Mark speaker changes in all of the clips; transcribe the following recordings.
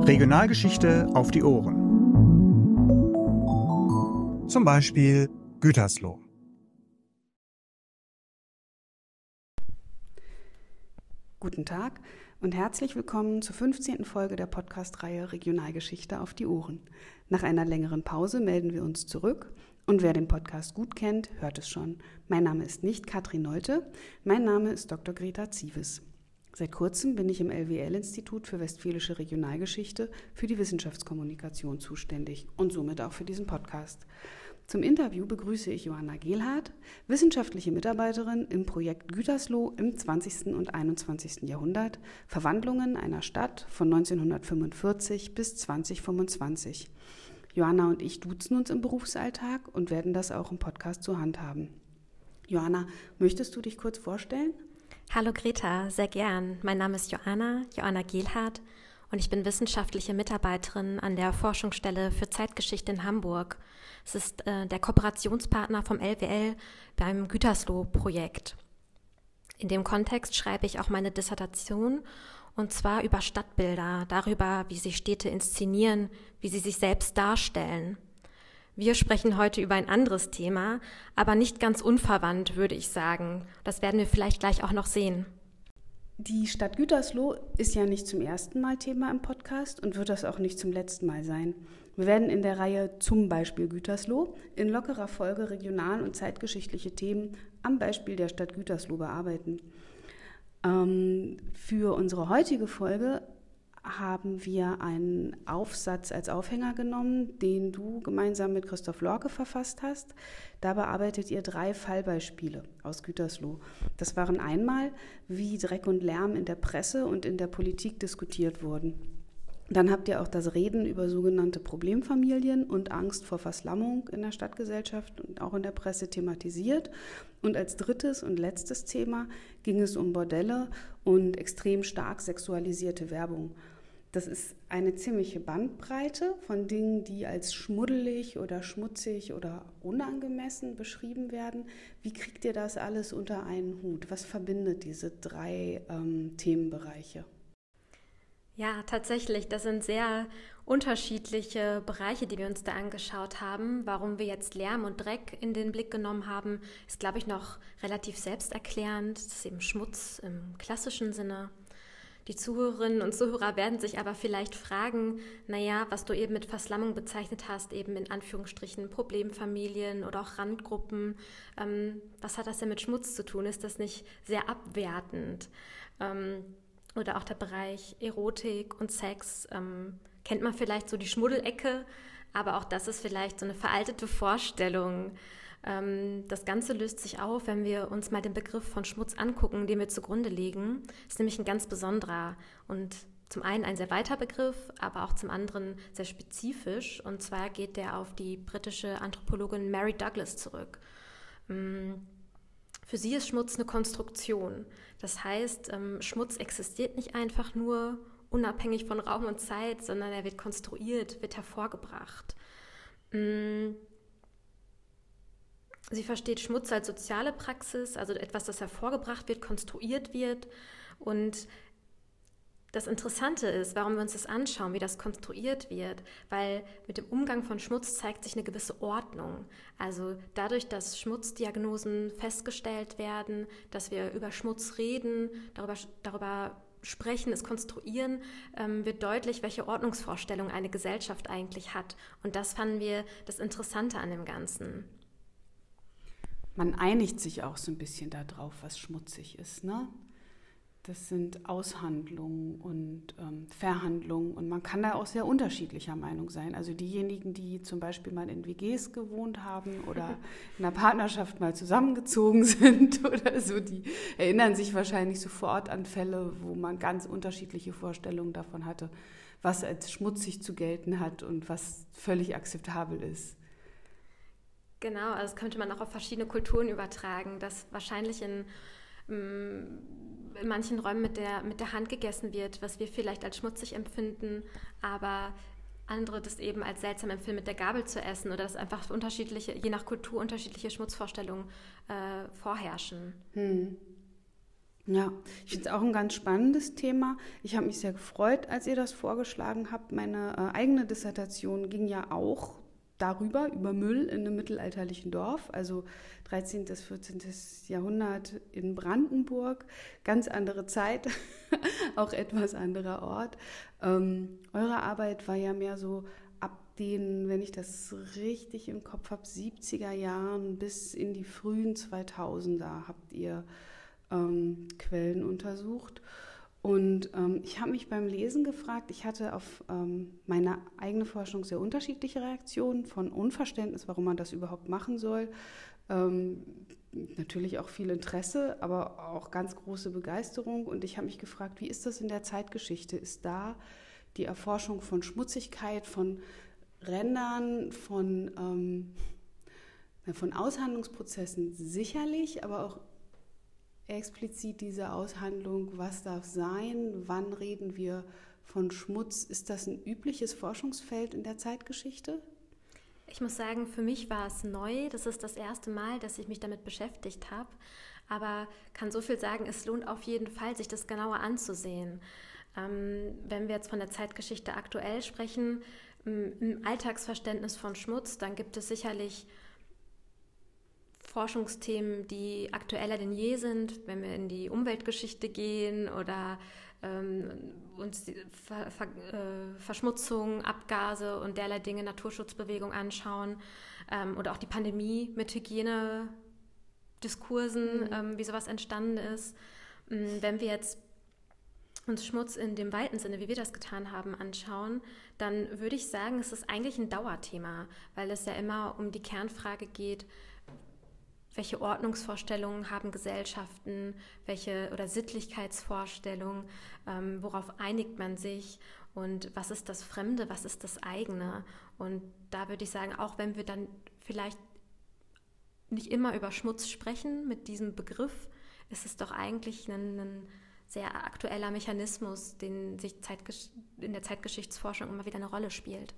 Speaker 1: Regionalgeschichte auf die Ohren. Zum Beispiel Gütersloh.
Speaker 2: Guten Tag und herzlich willkommen zur 15. Folge der Podcast-Reihe Regionalgeschichte auf die Ohren. Nach einer längeren Pause melden wir uns zurück und wer den Podcast gut kennt, hört es schon. Mein Name ist nicht Katrin Nolte, mein Name ist Dr. Greta Zieves. Seit kurzem bin ich im LWL-Institut für Westfälische Regionalgeschichte für die Wissenschaftskommunikation zuständig und somit auch für diesen Podcast. Zum Interview begrüße ich Johanna Gehlhardt, wissenschaftliche Mitarbeiterin im Projekt Gütersloh im 20. und 21. Jahrhundert, Verwandlungen einer Stadt von 1945 bis 2025. Johanna und ich duzen uns im Berufsalltag und werden das auch im Podcast zur Hand haben. Johanna, möchtest du dich kurz vorstellen?
Speaker 3: Hallo Greta, sehr gern. Mein Name ist Johanna Gehlhardt und ich bin wissenschaftliche Mitarbeiterin an der Forschungsstelle für Zeitgeschichte in Hamburg. Es ist der Kooperationspartner vom LWL beim Gütersloh-Projekt. In dem Kontext schreibe ich auch meine Dissertation, und zwar über Stadtbilder, darüber, wie sich Städte inszenieren, wie sie sich selbst darstellen. Wir sprechen heute über ein anderes Thema, aber nicht ganz unverwandt, würde ich sagen. Das werden wir vielleicht gleich auch noch sehen.
Speaker 2: Die Stadt Gütersloh ist ja nicht zum ersten Mal Thema im Podcast und wird das auch nicht zum letzten Mal sein. Wir werden in der Reihe zum Beispiel Gütersloh in lockerer Folge regional- und zeitgeschichtliche Themen am Beispiel der Stadt Gütersloh bearbeiten. Für unsere heutige Folge haben wir einen Aufsatz als Aufhänger genommen, den du gemeinsam mit Christoph Lorke verfasst hast. Da bearbeitet ihr 3 Fallbeispiele aus Gütersloh. Das waren einmal, wie Dreck und Lärm in der Presse und in der Politik diskutiert wurden. Dann habt ihr auch das Reden über sogenannte Problemfamilien und Angst vor Verslammung in der Stadtgesellschaft und auch in der Presse thematisiert. Und als drittes und letztes Thema ging es um Bordelle und extrem stark sexualisierte Werbung. Das ist eine ziemliche Bandbreite von Dingen, die als schmuddelig oder schmutzig oder unangemessen beschrieben werden. Wie kriegt ihr das alles unter einen Hut? Was verbindet diese 3 Themenbereiche?
Speaker 3: Ja, tatsächlich, das sind sehr unterschiedliche Bereiche, die wir uns da angeschaut haben. Warum wir jetzt Lärm und Dreck in den Blick genommen haben, ist, glaube ich, noch relativ selbsterklärend. Das ist eben Schmutz im klassischen Sinne. Die Zuhörerinnen und Zuhörer werden sich aber vielleicht fragen, was du eben mit Verslammung bezeichnet hast, eben in Anführungsstrichen Problemfamilien oder auch Randgruppen. Was hat das denn mit Schmutz zu tun? Ist das nicht sehr abwertend? Oder auch der Bereich Erotik und Sex, kennt man vielleicht so die Schmuddelecke, aber auch das ist vielleicht so eine veraltete Vorstellung. Das Ganze löst sich auf, wenn wir uns mal den Begriff von Schmutz angucken, den wir zugrunde legen. Das ist nämlich ein ganz besonderer und zum einen ein sehr weiter Begriff, aber auch zum anderen sehr spezifisch. Und zwar geht der auf die britische Anthropologin Mary Douglas zurück. Für sie ist Schmutz eine Konstruktion. Das heißt, Schmutz existiert nicht einfach nur unabhängig von Raum und Zeit, sondern er wird konstruiert, wird hervorgebracht. Sie versteht Schmutz als soziale Praxis, also etwas, das hervorgebracht wird, konstruiert wird. Und das Interessante ist, warum wir uns das anschauen, wie das konstruiert wird, weil mit dem Umgang von Schmutz zeigt sich eine gewisse Ordnung. Also dadurch, dass Schmutzdiagnosen festgestellt werden, dass wir über Schmutz reden, darüber sprechen, es konstruieren, wird deutlich, welche Ordnungsvorstellung eine Gesellschaft eigentlich hat. Und das fanden wir das Interessante an dem Ganzen.
Speaker 2: Man einigt sich auch so ein bisschen darauf, was schmutzig ist, ne? Das sind Aushandlungen und Verhandlungen und man kann da auch sehr unterschiedlicher Meinung sein. Also diejenigen, die zum Beispiel mal in WGs gewohnt haben oder in einer Partnerschaft mal zusammengezogen sind oder so, die erinnern sich wahrscheinlich sofort an Fälle, wo man ganz unterschiedliche Vorstellungen davon hatte, was als schmutzig zu gelten hat und was völlig akzeptabel ist.
Speaker 3: Genau, also das könnte man auch auf verschiedene Kulturen übertragen, dass wahrscheinlich in manchen Räumen mit der Hand gegessen wird, was wir vielleicht als schmutzig empfinden, aber andere das eben als seltsam empfinden, mit der Gabel zu essen oder dass einfach unterschiedliche, je nach Kultur unterschiedliche Schmutzvorstellungen vorherrschen.
Speaker 2: Ja, ich finde es auch ein ganz spannendes Thema. Ich habe mich sehr gefreut, als ihr das vorgeschlagen habt. Meine eigene Dissertation ging ja auch darüber, über Müll in einem mittelalterlichen Dorf, also 13. bis 14. Jahrhundert in Brandenburg. Ganz andere Zeit, auch etwas anderer Ort. Eure Arbeit war ja mehr so ab den, wenn ich das richtig im Kopf habe, 70er Jahren bis in die frühen 2000er habt ihr Quellen untersucht. Und ich habe mich beim Lesen gefragt, ich hatte auf meine eigene Forschung sehr unterschiedliche Reaktionen, von Unverständnis, warum man das überhaupt machen soll, natürlich auch viel Interesse, aber auch ganz große Begeisterung. Und ich habe mich gefragt, wie ist das in der Zeitgeschichte? Ist da die Erforschung von Schmutzigkeit, von Rändern, von Aushandlungsprozessen sicherlich, aber auch explizit diese Aushandlung, was darf sein, wann reden wir von Schmutz? Ist das ein übliches Forschungsfeld in der Zeitgeschichte?
Speaker 3: Ich muss sagen, für mich war es neu. Das ist das erste Mal, dass ich mich damit beschäftigt habe. Aber kann so viel sagen, es lohnt auf jeden Fall, sich das genauer anzusehen. Wenn wir jetzt von der Zeitgeschichte aktuell sprechen, im Alltagsverständnis von Schmutz, dann gibt es sicherlich Forschungsthemen, die aktueller denn je sind, wenn wir in die Umweltgeschichte gehen oder uns die Verschmutzung, Abgase und derlei Dinge, Naturschutzbewegung anschauen oder auch die Pandemie mit Hygienediskursen, wie sowas entstanden ist. Wenn wir jetzt uns Schmutz in dem weiten Sinne, wie wir das getan haben, anschauen, dann würde ich sagen, es ist eigentlich ein Dauerthema, weil es ja immer um die Kernfrage geht, welche Ordnungsvorstellungen haben Gesellschaften, welche oder Sittlichkeitsvorstellungen, worauf einigt man sich und was ist das Fremde, was ist das Eigene? Und da würde ich sagen, auch wenn wir dann vielleicht nicht immer über Schmutz sprechen mit diesem Begriff, ist es doch eigentlich ein sehr aktueller Mechanismus, den sich in der Zeitgeschichtsforschung immer wieder eine Rolle spielt.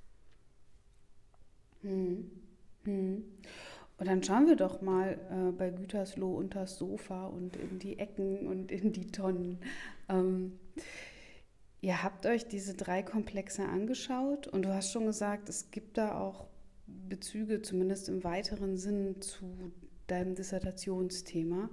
Speaker 2: Und dann schauen wir doch mal bei Gütersloh unter das Sofa und in die Ecken und in die Tonnen. Ihr habt euch diese 3 Komplexe angeschaut und du hast schon gesagt, es gibt da auch Bezüge, zumindest im weiteren Sinn, zu deinem Dissertationsthema.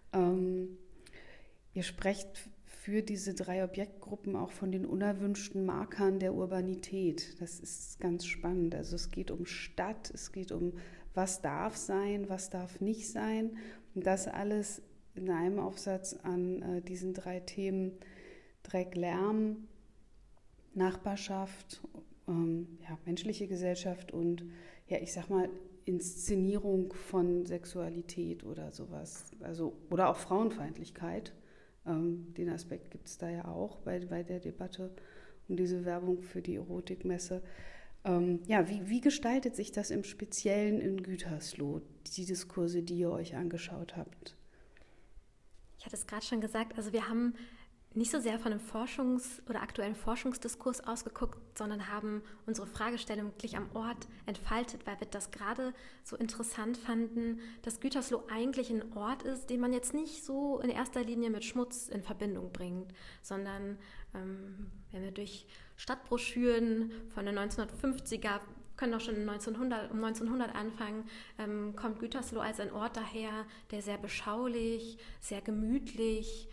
Speaker 2: Ihr sprecht für diese 3 Objektgruppen auch von den unerwünschten Markern der Urbanität. Das ist ganz spannend. Also es geht um Stadt, es geht um was darf sein, was darf nicht sein. Und das alles in einem Aufsatz an diesen 3 Themen: Dreck, Lärm, Nachbarschaft, menschliche Gesellschaft und, ich sag mal, Inszenierung von Sexualität oder sowas. Also, oder auch Frauenfeindlichkeit. Den Aspekt gibt es da ja auch bei der Debatte um diese Werbung für die Erotikmesse. Wie gestaltet sich das im Speziellen in Gütersloh, die Diskurse, die ihr euch angeschaut habt?
Speaker 3: Ich hatte es gerade schon gesagt, also wir haben nicht so sehr von einem aktuellen Forschungsdiskurs ausgeguckt, sondern haben unsere Fragestellung wirklich am Ort entfaltet, weil wir das gerade so interessant fanden, dass Gütersloh eigentlich ein Ort ist, den man jetzt nicht so in erster Linie mit Schmutz in Verbindung bringt, sondern wenn wir durch Stadtbroschüren von den 1950er, können auch schon um 1900 anfangen, kommt Gütersloh als ein Ort daher, der sehr beschaulich, sehr gemütlich,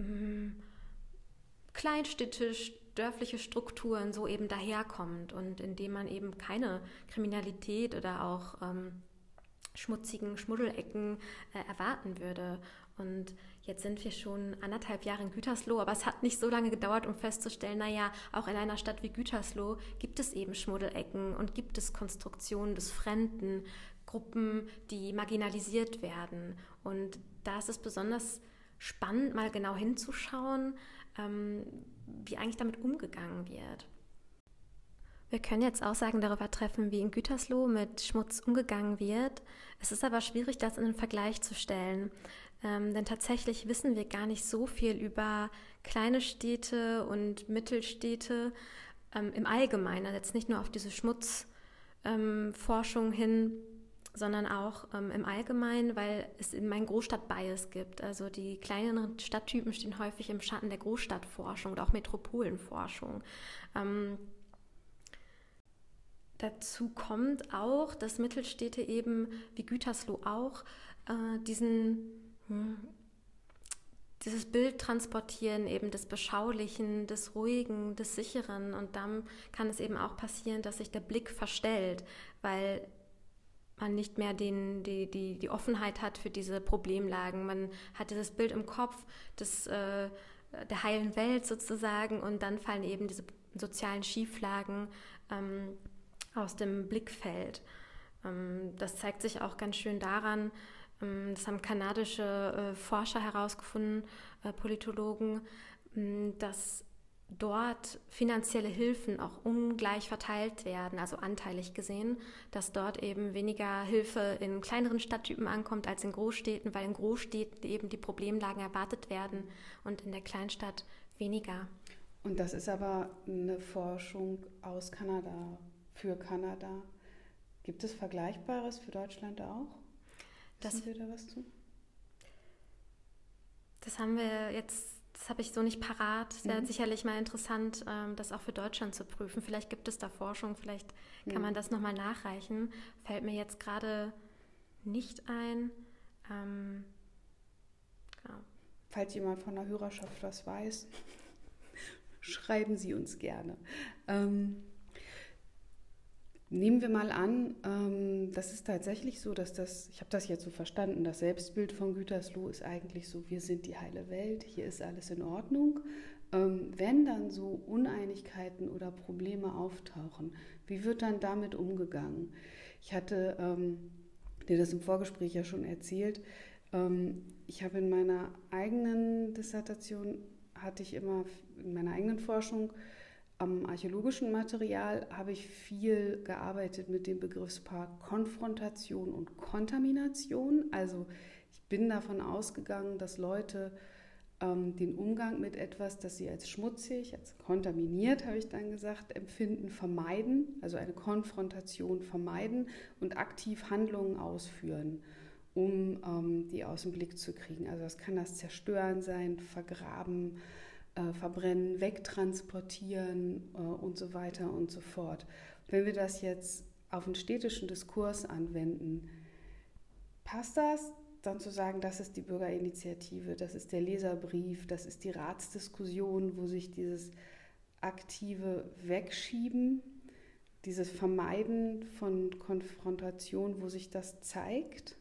Speaker 3: kleinstädtisch, dörfliche Strukturen so eben daherkommt und in dem man eben keine Kriminalität oder auch schmutzigen Schmuddelecken erwarten würde. Und jetzt sind wir schon 1,5 Jahre in Gütersloh, aber es hat nicht so lange gedauert, um festzustellen, auch in einer Stadt wie Gütersloh gibt es eben Schmuddelecken und gibt es Konstruktionen des Fremden, Gruppen, die marginalisiert werden. Und da ist es besonders spannend, mal genau hinzuschauen, wie eigentlich damit umgegangen wird. Wir können jetzt Aussagen darüber treffen, wie in Gütersloh mit Schmutz umgegangen wird. Es ist aber schwierig, das in einen Vergleich zu stellen, denn tatsächlich wissen wir gar nicht so viel über kleine Städte und Mittelstädte im Allgemeinen, also jetzt nicht nur auf diese Schmutzforschung hin, sondern auch im Allgemeinen, weil es eben einen Großstadt-Bias gibt. Also die kleineren Stadttypen stehen häufig im Schatten der Großstadtforschung oder auch Metropolenforschung. Dazu kommt auch, dass Mittelstädte eben, wie Gütersloh auch, dieses Bild transportieren, eben des Beschaulichen, des Ruhigen, des Sicheren. Und dann kann es eben auch passieren, dass sich der Blick verstellt, weil man nicht mehr die Offenheit hat für diese Problemlagen. Man hat dieses Bild im Kopf der heilen Welt sozusagen, und dann fallen eben diese sozialen Schieflagen aus dem Blickfeld. Das zeigt sich auch ganz schön daran, das haben kanadische Forscher herausgefunden, Politologen, dass dort finanzielle Hilfen auch ungleich verteilt werden, also anteilig gesehen, dass dort eben weniger Hilfe in kleineren Stadttypen ankommt als in Großstädten, weil in Großstädten eben die Problemlagen erwartet werden und in der Kleinstadt weniger.
Speaker 2: Und das ist aber eine Forschung aus Kanada, für Kanada. Gibt es Vergleichbares für Deutschland auch? Wissen wir da was zu?
Speaker 3: Das habe ich so nicht parat. Es wäre sicherlich mal interessant, das auch für Deutschland zu prüfen. Vielleicht gibt es da Forschung, vielleicht kann man das nochmal nachreichen. Fällt mir jetzt gerade nicht ein.
Speaker 2: Ja. Falls jemand von der Hörerschaft was weiß, schreiben Sie uns gerne. Nehmen wir mal an, das ist tatsächlich so, ich habe das jetzt so verstanden, das Selbstbild von Gütersloh ist eigentlich so, wir sind die heile Welt, hier ist alles in Ordnung. Wenn dann so Uneinigkeiten oder Probleme auftauchen, wie wird dann damit umgegangen? Ich hatte dir das im Vorgespräch ja schon erzählt, ich habe in meiner eigenen Dissertation, in meiner eigenen Forschung, am archäologischen Material habe ich viel gearbeitet mit dem Begriffspaar Konfrontation und Kontamination. Also ich bin davon ausgegangen, dass Leute den Umgang mit etwas, das sie als schmutzig, als kontaminiert, habe ich dann gesagt, empfinden, vermeiden, also eine Konfrontation vermeiden und aktiv Handlungen ausführen, um die aus dem Blick zu kriegen. Also das kann das Zerstören sein, Vergraben, Verbrennen, Wegtransportieren und so weiter und so fort. Wenn wir das jetzt auf einen städtischen Diskurs anwenden, passt das, dann zu sagen, das ist die Bürgerinitiative, das ist der Leserbrief, das ist die Ratsdiskussion, wo sich dieses aktive Wegschieben, dieses Vermeiden von Konfrontation, wo sich das zeigt?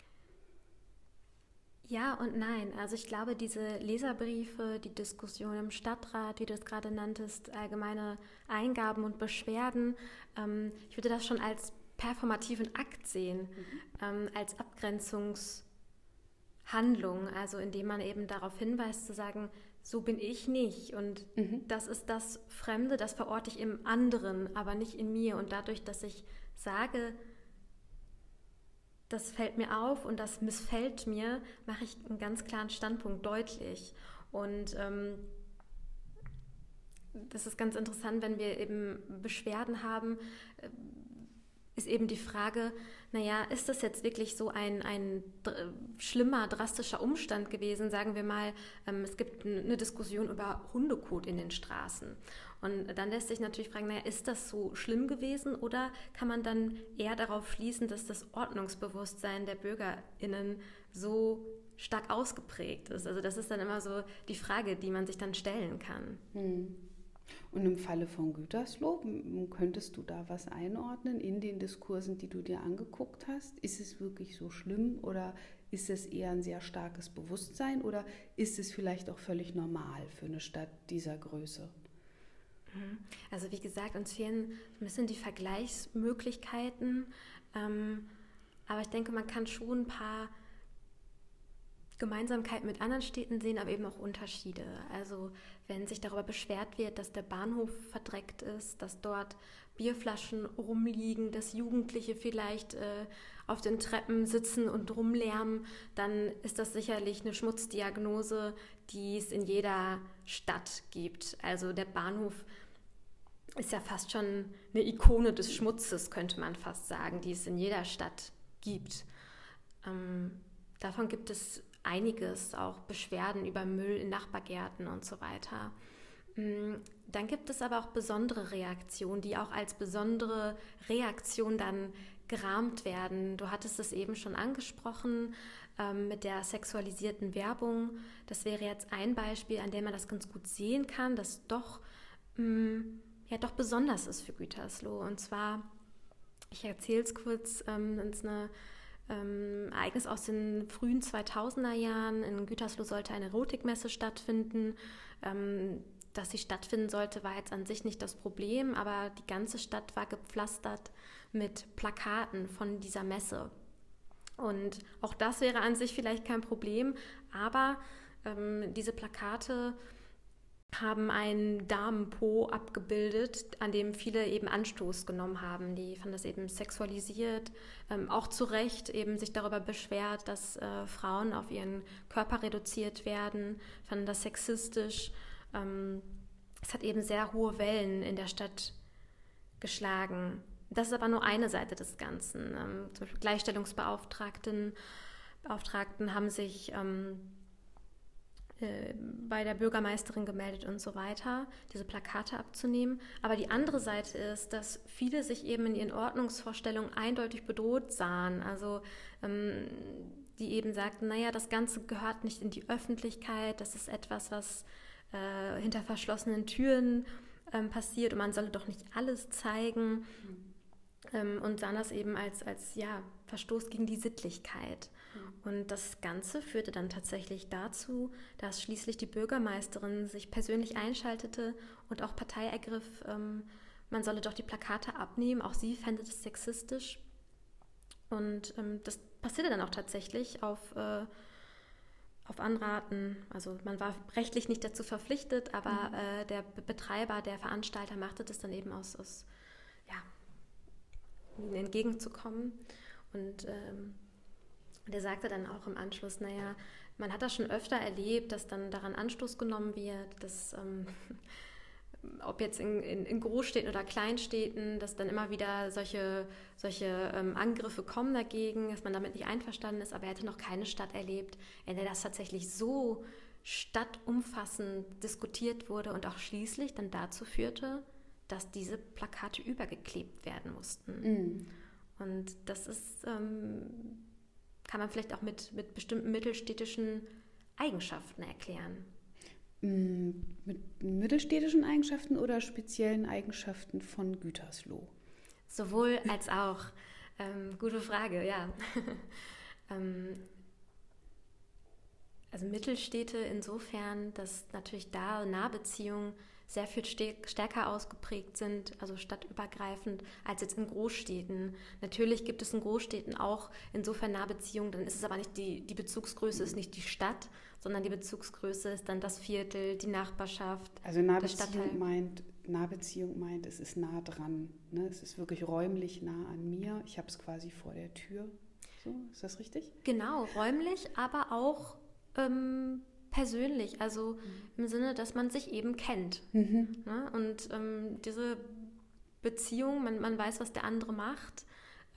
Speaker 3: Ja und nein. Also ich glaube, diese Leserbriefe, die Diskussion im Stadtrat, wie du es gerade nanntest, allgemeine Eingaben und Beschwerden, ich würde das schon als performativen Akt sehen, als Abgrenzungshandlung, also indem man eben darauf hinweist, zu sagen, so bin ich nicht und das ist das Fremde, das verorte ich im anderen, aber nicht in mir. Und dadurch, dass ich sage, das fällt mir auf und das missfällt mir, mache ich einen ganz klaren Standpunkt deutlich. Und das ist ganz interessant, wenn wir eben Beschwerden haben, ist eben die Frage, naja, ist das jetzt wirklich so ein schlimmer, drastischer Umstand gewesen? Sagen wir mal, es gibt eine Diskussion über Hundekot in den Straßen. Und dann lässt sich natürlich fragen, naja, ist das so schlimm gewesen oder kann man dann eher darauf schließen, dass das Ordnungsbewusstsein der BürgerInnen so stark ausgeprägt ist? Also das ist dann immer so die Frage, die man sich dann stellen kann.
Speaker 2: Und im Falle von Gütersloh, könntest du da was einordnen in den Diskursen, die du dir angeguckt hast? Ist es wirklich so schlimm oder ist es eher ein sehr starkes Bewusstsein oder ist es vielleicht auch völlig normal für eine Stadt dieser Größe?
Speaker 3: Also wie gesagt, uns fehlen ein bisschen die Vergleichsmöglichkeiten, aber ich denke, man kann schon ein paar Gemeinsamkeiten mit anderen Städten sehen, aber eben auch Unterschiede. Also wenn sich darüber beschwert wird, dass der Bahnhof verdreckt ist, dass dort Bierflaschen rumliegen, dass Jugendliche vielleicht auf den Treppen sitzen und rumlärmen, dann ist das sicherlich eine Schmutzdiagnose, die es in jeder Stadt gibt. Also der Bahnhof ist ja fast schon eine Ikone des Schmutzes, könnte man fast sagen, die es in jeder Stadt gibt. Davon gibt es einiges, auch Beschwerden über Müll in Nachbargärten und so weiter. Dann gibt es aber auch besondere Reaktionen, die auch als besondere Reaktion dann gerahmt werden. Du hattest es eben schon angesprochen mit der sexualisierten Werbung. Das wäre jetzt ein Beispiel, an dem man das ganz gut sehen kann, dass doch besonders ist für Gütersloh. Und zwar, ich erzähle es kurz, es ist ein Ereignis aus den frühen 2000er Jahren. In Gütersloh sollte eine Erotikmesse stattfinden. Dass sie stattfinden sollte, war jetzt an sich nicht das Problem, aber die ganze Stadt war gepflastert mit Plakaten von dieser Messe. Und auch das wäre an sich vielleicht kein Problem, aber diese Plakate haben einen Damenpo abgebildet, an dem viele eben Anstoß genommen haben. Die fanden das eben sexualisiert, auch zu Recht eben sich darüber beschwert, dass Frauen auf ihren Körper reduziert werden, fanden das sexistisch. Es hat eben sehr hohe Wellen in der Stadt geschlagen. Das ist aber nur eine Seite des Ganzen. Zum Beispiel Gleichstellungsbeauftragten haben sich bei der Bürgermeisterin gemeldet und so weiter, diese Plakate abzunehmen. Aber die andere Seite ist, dass viele sich eben in ihren Ordnungsvorstellungen eindeutig bedroht sahen. Also die eben sagten, naja, das Ganze gehört nicht in die Öffentlichkeit, das ist etwas, was hinter verschlossenen Türen passiert und man solle doch nicht alles zeigen. Und sahen das eben als Verstoß gegen die Sittlichkeit. Und das Ganze führte dann tatsächlich dazu, dass schließlich die Bürgermeisterin sich persönlich einschaltete und auch Partei ergriff, man solle doch die Plakate abnehmen. Auch sie fände das sexistisch. Und das passierte dann auch tatsächlich auf Anraten. Also man war rechtlich nicht dazu verpflichtet, aber der Betreiber, der Veranstalter machte das dann eben aus ihnen entgegenzukommen. Und der sagte dann auch im Anschluss, naja, man hat das schon öfter erlebt, dass dann daran Anstoß genommen wird, dass ob jetzt in Großstädten oder Kleinstädten, dass dann immer wieder solche Angriffe kommen dagegen, dass man damit nicht einverstanden ist, aber er hätte noch keine Stadt erlebt, in der das tatsächlich so stadtumfassend diskutiert wurde und auch schließlich dann dazu führte, dass diese Plakate übergeklebt werden mussten. Und das ist, kann man vielleicht auch mit bestimmten mittelstädtischen Eigenschaften erklären.
Speaker 2: Mit mittelstädtischen Eigenschaften oder speziellen Eigenschaften von Gütersloh?
Speaker 3: Sowohl als auch. Gute Frage, ja. Also Mittelstädte insofern, dass natürlich da Nahbeziehungen sehr viel stärker ausgeprägt sind, also stadtübergreifend, als jetzt in Großstädten. Natürlich gibt es in Großstädten auch insofern Nahbeziehungen, dann ist es aber nicht die Bezugsgröße ist nicht die Stadt, sondern die Bezugsgröße ist dann das Viertel, die Nachbarschaft.
Speaker 2: Also Nahbeziehung meint, es ist nah dran. Ne? Es ist wirklich räumlich nah an mir. Ich habe es quasi vor der Tür. So, ist das richtig?
Speaker 3: Genau, räumlich, aber auch persönlich, also im Sinne, dass man sich eben kennt. Ne? Und diese Beziehung, man weiß, was der andere macht,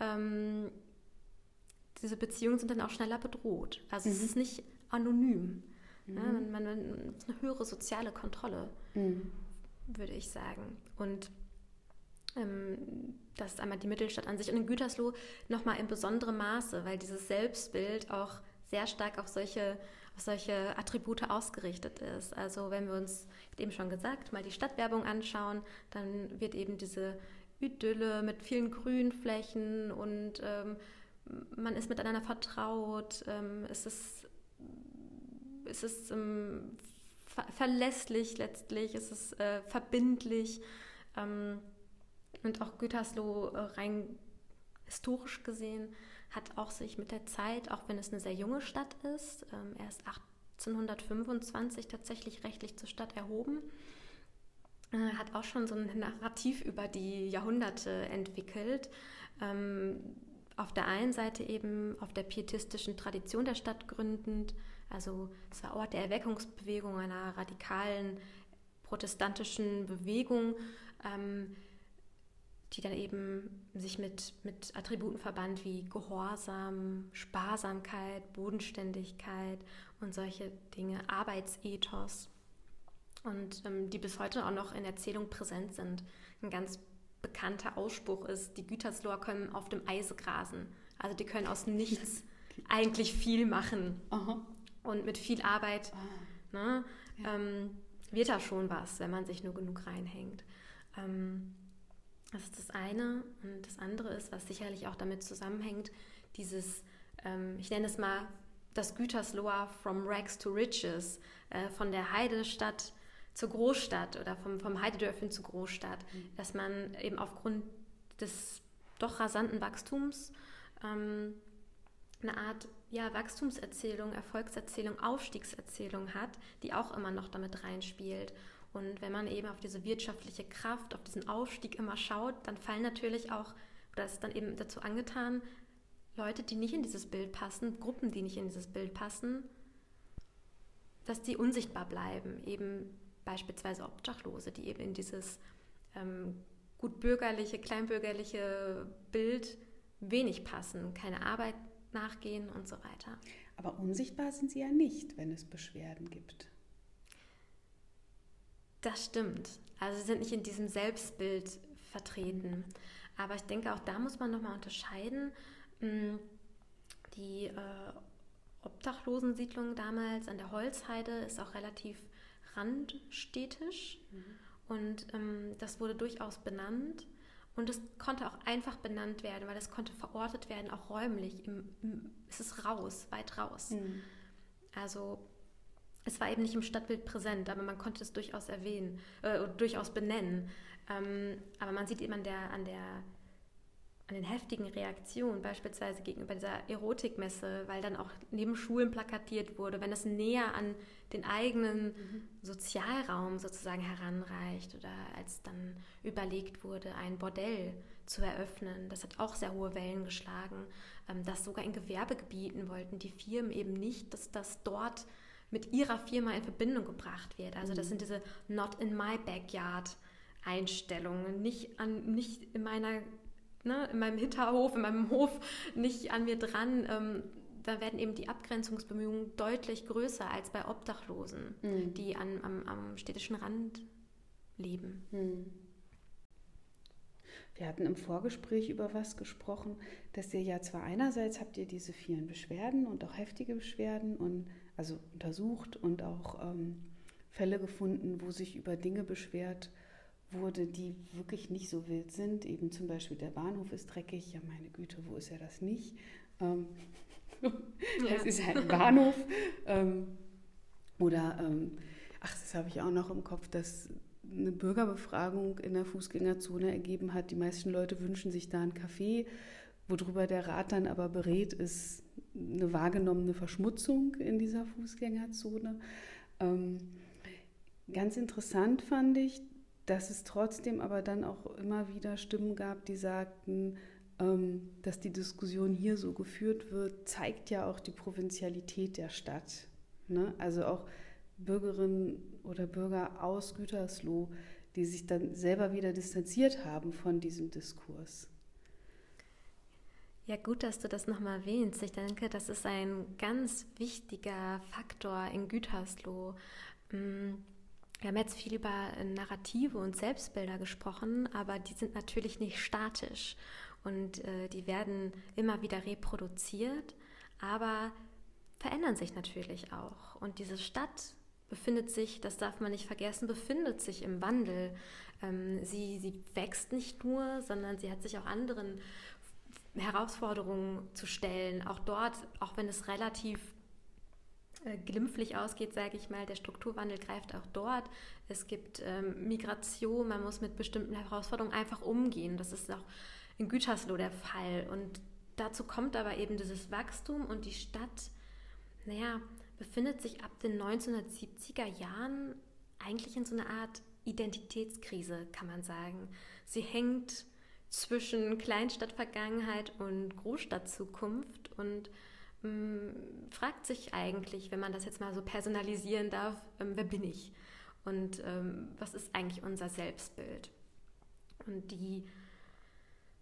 Speaker 3: diese Beziehungen sind dann auch schneller bedroht. Also es ist nicht anonym. Ja, man ist eine höhere soziale Kontrolle, würde ich sagen. Und das ist einmal die Mittelstadt an sich. Und in Gütersloh nochmal in besonderem Maße, weil dieses Selbstbild auch sehr stark auf solche Attribute ausgerichtet ist. Also wenn wir uns, ich habe eben schon gesagt, mal die Stadtwerbung anschauen, dann wird eben diese Idylle mit vielen Grünflächen und man ist miteinander vertraut, es ist verlässlich letztlich, es ist verbindlich und auch Gütersloh rein historisch gesehen hat auch sich mit der Zeit, auch wenn es eine sehr junge Stadt ist, erst 1825 tatsächlich rechtlich zur Stadt erhoben, hat auch schon so ein Narrativ über die Jahrhunderte entwickelt. Auf der einen Seite eben auf der pietistischen Tradition der Stadt gründend, also es war Ort der Erweckungsbewegung, einer radikalen protestantischen Bewegung, die dann eben sich mit Attributen verband wie Gehorsam, Sparsamkeit, Bodenständigkeit und solche Dinge, Arbeitsethos. Und die bis heute auch noch in Erzählungen präsent sind. Ein ganz bekannter Ausspruch ist, die Gütersloher können auf dem Eis grasen. Also die können aus nichts eigentlich viel machen. Aha. Und mit viel Arbeit wird da schon was, wenn man sich nur genug reinhängt. Das ist das eine. Und das andere ist, was sicherlich auch damit zusammenhängt, dieses, ich nenne es mal das Gütersloher from rags to riches, von der Heidestadt zur Großstadt oder vom Heidedörfchen zur Großstadt, dass man eben aufgrund des doch rasanten Wachstums eine Art Wachstumserzählung, Erfolgserzählung, Aufstiegserzählung hat, die auch immer noch damit reinspielt. Und wenn man eben auf diese wirtschaftliche Kraft, auf diesen Aufstieg immer schaut, dann fallen natürlich auch, oder ist dann eben dazu angetan, Leute, die nicht in dieses Bild passen, Gruppen, die nicht in dieses Bild passen, dass die unsichtbar bleiben, eben beispielsweise Obdachlose, die eben in dieses gutbürgerliche, kleinbürgerliche Bild wenig passen, keine Arbeit nachgehen und so weiter.
Speaker 2: Aber unsichtbar sind sie ja nicht, wenn es Beschwerden gibt.
Speaker 3: Das stimmt. Also sie sind nicht in diesem Selbstbild vertreten. Aber ich denke, auch da muss man nochmal unterscheiden. Die Obdachlosensiedlung damals an der Holzheide ist auch relativ randstädtisch und das wurde durchaus benannt und es konnte auch einfach benannt werden, weil es konnte verortet werden, auch räumlich. Es ist raus, weit raus. Also es war eben nicht im Stadtbild präsent, aber man konnte es durchaus erwähnen, durchaus benennen. Aber man sieht eben an den heftigen Reaktionen, beispielsweise gegenüber dieser Erotikmesse, weil dann auch neben Schulen plakatiert wurde, wenn es näher an den eigenen Sozialraum sozusagen heranreicht oder als dann überlegt wurde, ein Bordell zu eröffnen. Das hat auch sehr hohe Wellen geschlagen, dass sogar in Gewerbegebieten wollten die Firmen eben nicht, dass das dort mit ihrer Firma in Verbindung gebracht wird. Also das sind diese Not in my backyard Einstellungen, nicht in meiner in meinem Hinterhof, in meinem Hof, nicht an mir dran, da werden eben die Abgrenzungsbemühungen deutlich größer als bei Obdachlosen, die am städtischen Rand leben.
Speaker 2: Wir hatten im Vorgespräch über was gesprochen, dass ihr ja zwar einerseits habt ihr diese vielen Beschwerden und auch heftige Beschwerden und also untersucht und auch Fälle gefunden, wo sich über Dinge beschwert wurde, die wirklich nicht so wild sind. Eben zum Beispiel der Bahnhof ist dreckig. Ja, meine Güte, wo ist er das nicht? Es ist halt ein Bahnhof. Das habe ich auch noch im Kopf, dass eine Bürgerbefragung in der Fußgängerzone ergeben hat, die meisten Leute wünschen sich da einen Kaffee, worüber der Rat dann aber berät, ist eine wahrgenommene Verschmutzung in dieser Fußgängerzone. Ganz interessant fand ich, dass es trotzdem aber dann auch immer wieder Stimmen gab, die sagten, dass die Diskussion hier so geführt wird, zeigt ja auch die Provinzialität der Stadt. Ne? Also auch Bürgerinnen oder Bürger aus Gütersloh, die sich dann selber wieder distanziert haben von diesem Diskurs.
Speaker 3: Ja, gut, dass du das nochmal erwähnst. Ich denke, das ist ein ganz wichtiger Faktor in Gütersloh. Wir haben jetzt viel über Narrative und Selbstbilder gesprochen, aber die sind natürlich nicht statisch und die werden immer wieder reproduziert, aber verändern sich natürlich auch. Und diese Stadt befindet sich, das darf man nicht vergessen, befindet sich im Wandel. Sie wächst nicht nur, sondern sie hat sich auch anderen Herausforderungen zu stellen. Auch dort, auch wenn es relativ glimpflich ausgeht, sage ich mal, der Strukturwandel greift auch dort. Es gibt Migration, man muss mit bestimmten Herausforderungen einfach umgehen. Das ist auch in Gütersloh der Fall. Und dazu kommt aber eben dieses Wachstum und die Stadt, befindet sich ab den 1970er Jahren eigentlich in so einer Art Identitätskrise, kann man sagen. Sie hängt zwischen Kleinstadtvergangenheit und Großstadtzukunft und fragt sich eigentlich, wenn man das jetzt mal so personalisieren darf, wer bin ich und was ist eigentlich unser Selbstbild? Und die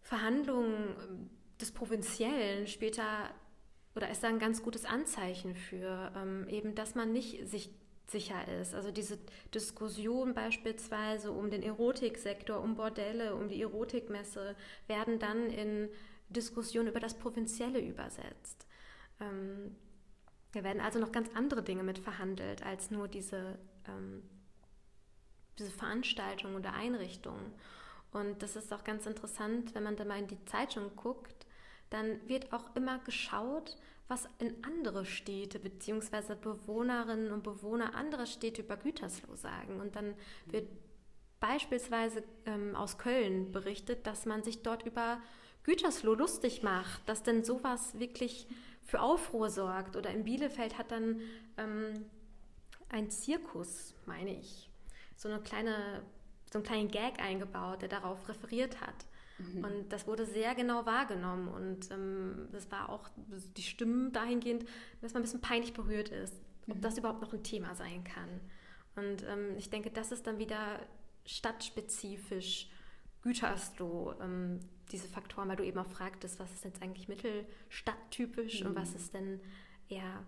Speaker 3: Verhandlung des Provinziellen spielt da oder ist da ein ganz gutes Anzeichen für, eben, dass man nicht sich sicher ist. Also diese Diskussion beispielsweise um den Erotiksektor, um Bordelle, um die Erotikmesse, werden dann in Diskussionen über das Provinzielle übersetzt. Da werden also noch ganz andere Dinge mit verhandelt, als nur diese Veranstaltung oder Einrichtung. Und das ist auch ganz interessant, wenn man da mal in die Zeitung guckt, dann wird auch immer geschaut, was in andere Städte bzw. Bewohnerinnen und Bewohner anderer Städte über Gütersloh sagen. Und dann wird beispielsweise aus Köln berichtet, dass man sich dort über Gütersloh lustig macht, dass denn sowas wirklich für Aufruhr sorgt. Oder in Bielefeld hat dann ein Zirkus, meine ich, so einen kleinen Gag eingebaut, der darauf referiert hat. Und das wurde sehr genau wahrgenommen und das war auch die Stimmen dahingehend, dass man ein bisschen peinlich berührt ist, ob das überhaupt noch ein Thema sein kann. Und ich denke, das ist dann wieder stadtspezifisch Gütersloh, diese Faktoren, weil du eben auch fragtest, was ist jetzt eigentlich mittelstadttypisch und was ist denn eher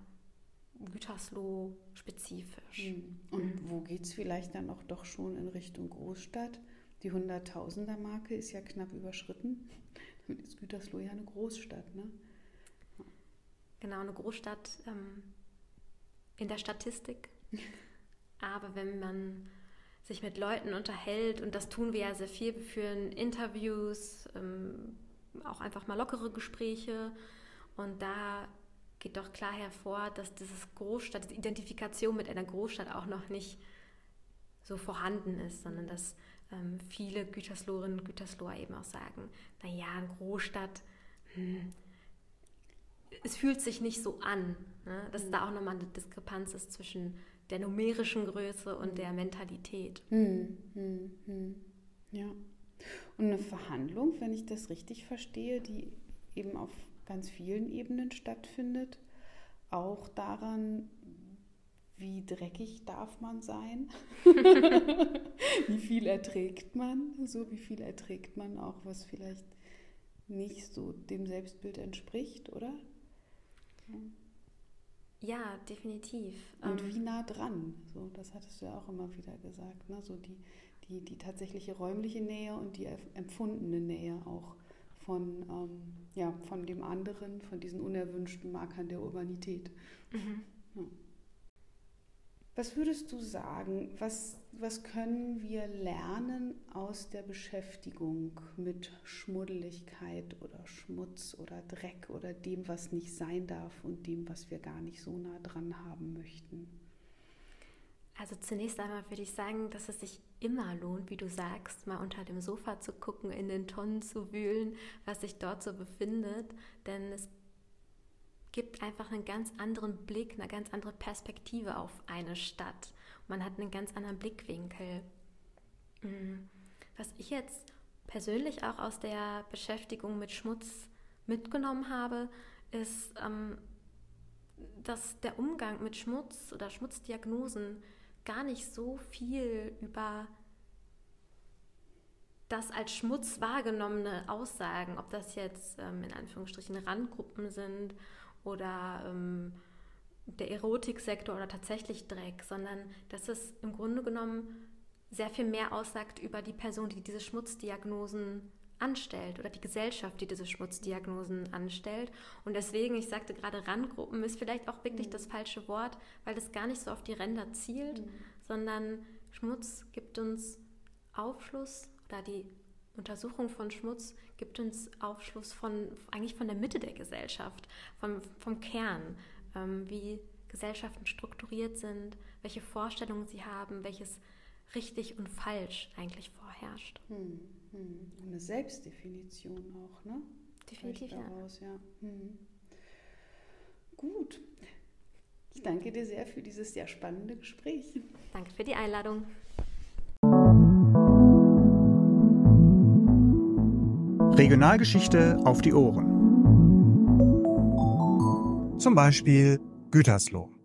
Speaker 3: Gütersloh-spezifisch.
Speaker 2: Und wo geht es vielleicht dann auch doch schon in Richtung Großstadt? Die 100.000er-Marke ist ja knapp überschritten. Damit ist Gütersloh ja eine Großstadt, ne?
Speaker 3: Genau, eine Großstadt in der Statistik. Aber wenn man sich mit Leuten unterhält, und das tun wir ja sehr viel, wir führen Interviews, auch einfach mal lockere Gespräche, und da geht doch klar hervor, dass diese Identifikation mit einer Großstadt auch noch nicht so vorhanden ist, sondern dass viele Gütersloherinnen und Gütersloher eben auch sagen, naja, eine Großstadt, es fühlt sich nicht so an, ne? Dass da auch nochmal eine Diskrepanz ist zwischen der numerischen Größe und der Mentalität.
Speaker 2: Ja. Und eine Verhandlung, wenn ich das richtig verstehe, die eben auf ganz vielen Ebenen stattfindet, auch daran, wie dreckig darf man sein? Wie viel erträgt man? Wie viel erträgt man auch, was vielleicht nicht so dem Selbstbild entspricht, oder?
Speaker 3: Ja, definitiv.
Speaker 2: Und wie nah dran? So, das hattest du ja auch immer wieder gesagt, ne? So die tatsächliche räumliche Nähe und die empfundene Nähe auch von dem anderen, von diesen unerwünschten Markern der Urbanität. Ja. Was würdest du sagen, was können wir lernen aus der Beschäftigung mit Schmuddeligkeit oder Schmutz oder Dreck oder dem, was nicht sein darf und dem, was wir gar nicht so nah dran haben möchten?
Speaker 3: Also zunächst einmal würde ich sagen, dass es sich immer lohnt, wie du sagst, mal unter dem Sofa zu gucken, in den Tonnen zu wühlen, was sich dort so befindet, denn es gibt einfach einen ganz anderen Blick, eine ganz andere Perspektive auf eine Stadt. Man hat einen ganz anderen Blickwinkel. Was ich jetzt persönlich auch aus der Beschäftigung mit Schmutz mitgenommen habe, ist, dass der Umgang mit Schmutz oder Schmutzdiagnosen gar nicht so viel über das als Schmutz wahrgenommene Aussagen, ob das jetzt in Anführungsstrichen Randgruppen sind oder der Erotiksektor oder tatsächlich Dreck, sondern dass es im Grunde genommen sehr viel mehr aussagt über die Person, die diese Schmutzdiagnosen anstellt oder die Gesellschaft, die diese Schmutzdiagnosen anstellt. Und deswegen, ich sagte gerade, Randgruppen ist vielleicht auch wirklich das falsche Wort, weil das gar nicht so auf die Ränder zielt, sondern Schmutz gibt uns Aufschluss, oder die Untersuchung von Schmutz gibt uns Aufschluss eigentlich von der Mitte der Gesellschaft, vom Kern, wie Gesellschaften strukturiert sind, welche Vorstellungen sie haben, welches richtig und falsch eigentlich vorherrscht.
Speaker 2: Eine Selbstdefinition auch, ne?
Speaker 3: Definitiv,
Speaker 2: daraus, ja. Gut. Ich danke dir sehr für dieses sehr spannende Gespräch.
Speaker 3: Danke für die Einladung.
Speaker 1: Regionalgeschichte auf die Ohren. Zum Beispiel Gütersloh.